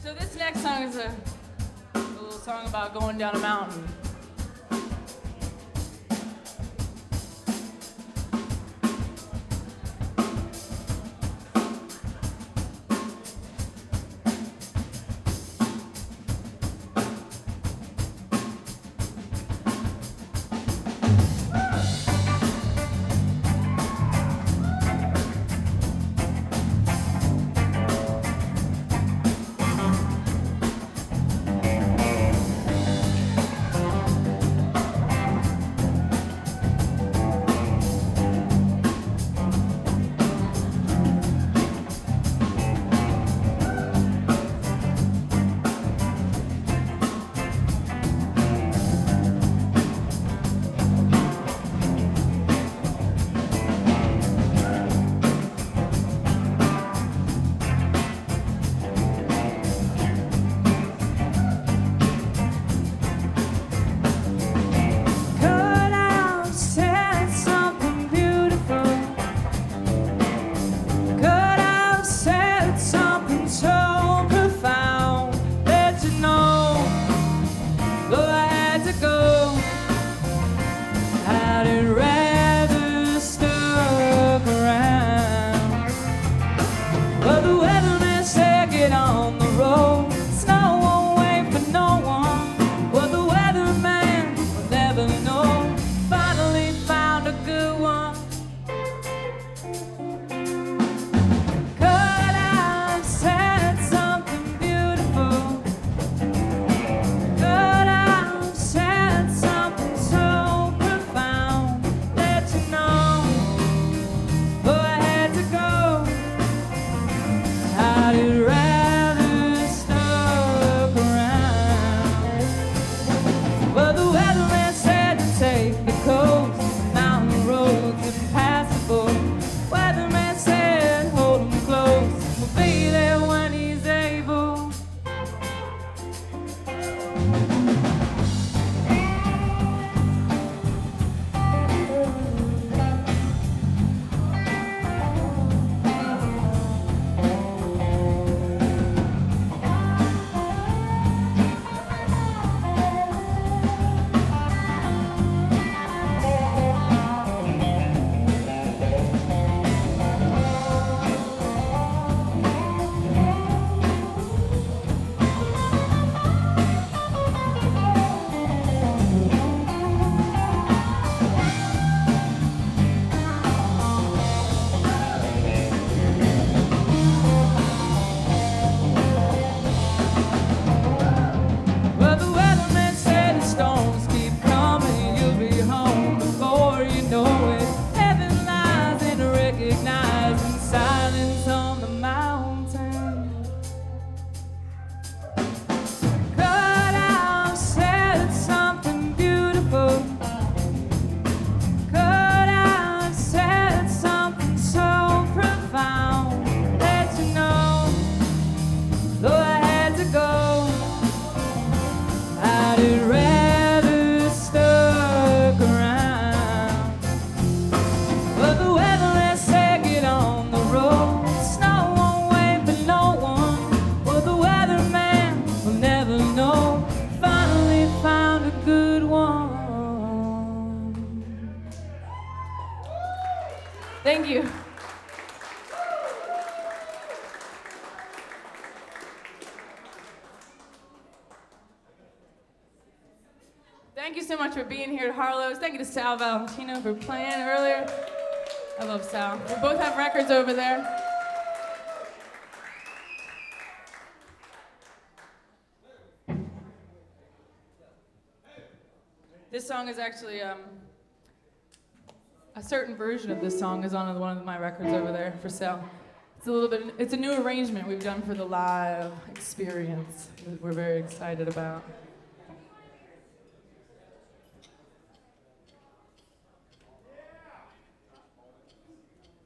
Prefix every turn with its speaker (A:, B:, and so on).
A: So this next song is a little song about going down a mountain. Thank you. Thank you so much for being here at Harlow's. Thank you to Sal Valentino for playing earlier. I love Sal. We both have records over there. This song is actually, a certain version of this song is on one of my records over there for sale. It's a new arrangement we've done for the live experience that we're very excited about.